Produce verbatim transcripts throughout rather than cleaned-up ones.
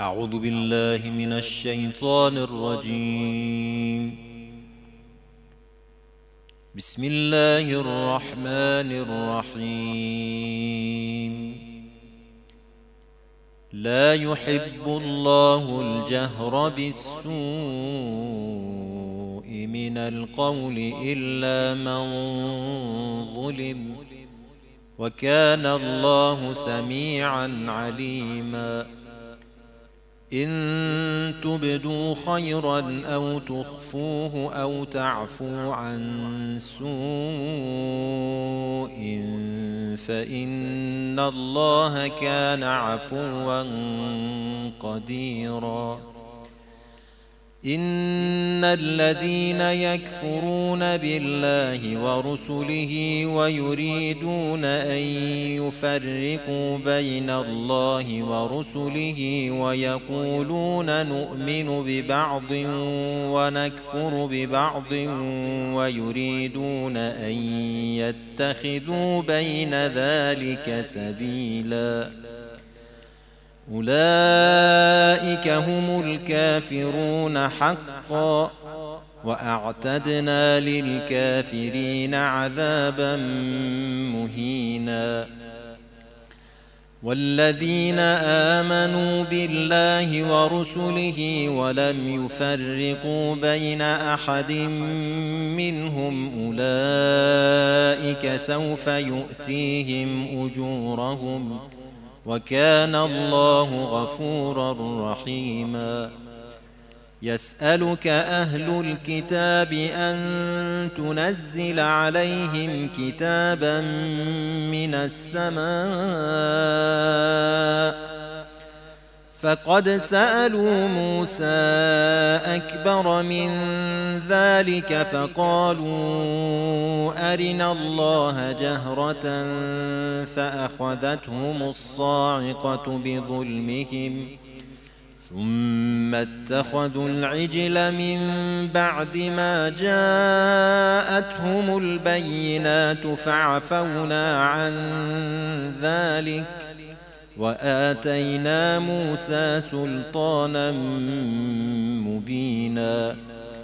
أعوذ بالله من الشيطان الرجيم. بسم الله الرحمن الرحيم. لا يحب الله الجهر بالسوء من القول إلا من ظلم، وكان الله سميعا عليما. إن تبدوا خيرا أو تخفوه أو تعفوا عن سوء فإن الله كان عفوا قديرا. إن الذين يكفرون بالله ورسله ويريدون أن يفرقوا بين الله ورسله ويقولون نؤمن ببعض ونكفر ببعض ويريدون أن يتخذوا بين ذلك سبيلا، أولئك هم الكافرون حقا، وأعتدنا للكافرين عذابا مهينا. والذين آمنوا بالله ورسله ولم يفرقوا بين أحد منهم أولئك سوف يؤتيهم أجورهم، وكان الله غفورا رحيما. يسألك أهل الكتاب أن تنزل عليهم كتابا من السماء، فقد سألوا موسى أكبر من ذلك فقالوا أرنا الله جهرة فأخذتهم الصاعقة بظلمهم، ثم اتخذوا العجل من بعد ما جاءتهم البينات فعفونا عن ذلك، وآتينا موسى سلطانا مبينا.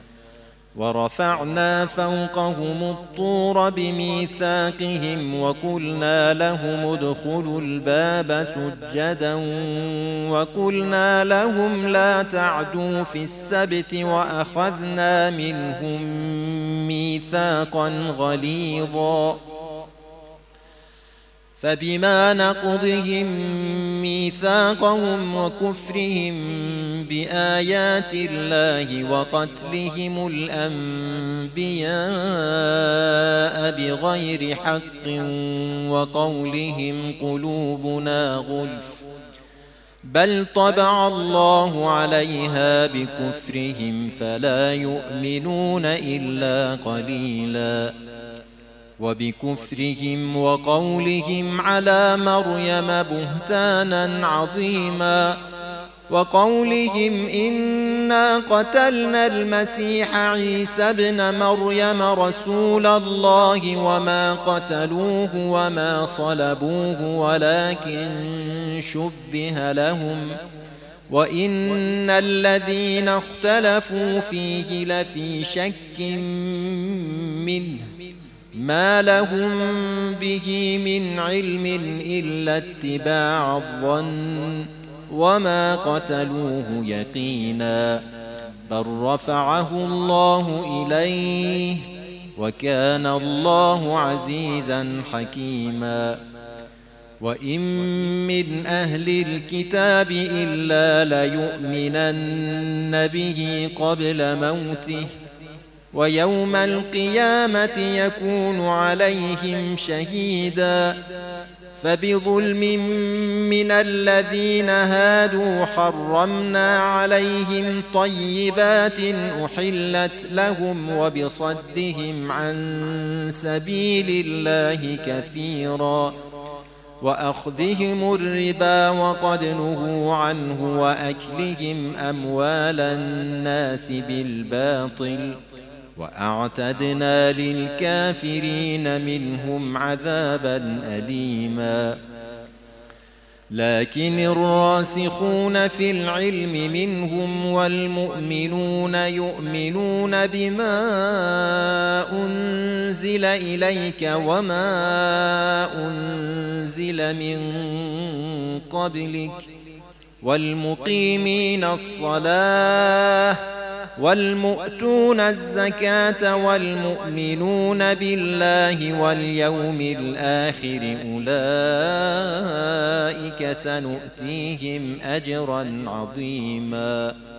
ورفعنا فوقهم الطور بميثاقهم وقلنا لهم ادخلوا الباب سجدا وقلنا لهم لا تعدوا في السبت وأخذنا منهم ميثاقا غليظا. فبما نقضهم ميثاقهم وكفرهم بآيات الله وقتلهم الأنبياء بغير حق وقولهم قلوبنا غلف، بل طبع الله عليها بكفرهم فلا يؤمنون إلا قليلا. وبكفرهم وقولهم على مريم بهتانا عظيما، وقولهم إنا قتلنا المسيح عيسى ابن مريم رسول الله وما قتلوه وما صلبوه ولكن شبه لهم، وإن الذين اختلفوا فيه لفي شك منه ما لهم به من علم إلا اتباع الظن، وما قتلوه يقينا، بل رفعه الله إليه، وكان الله عزيزا حكيما. وإن من أهل الكتاب إلا ليؤمنن به قبل موته، ويوم القيامة يكون عليهم شهيدا. فبظلم من الذين هادوا حرمنا عليهم طيبات أحلت لهم وبصدهم عن سبيل الله كثيرا، وأخذهم الربا وقد نهوا عنه وأكلهم أموال الناس بالباطل، وأعتدنا للكافرين منهم عذابا أليما. لكن الراسخون في العلم منهم والمؤمنون يؤمنون بما أنزل إليك وما أنزل من قبلك والمقيمين الصلاة والمؤتون الزكاة والمؤمنون بالله واليوم الآخر أولئك سنؤتيهم أجرا عظيما.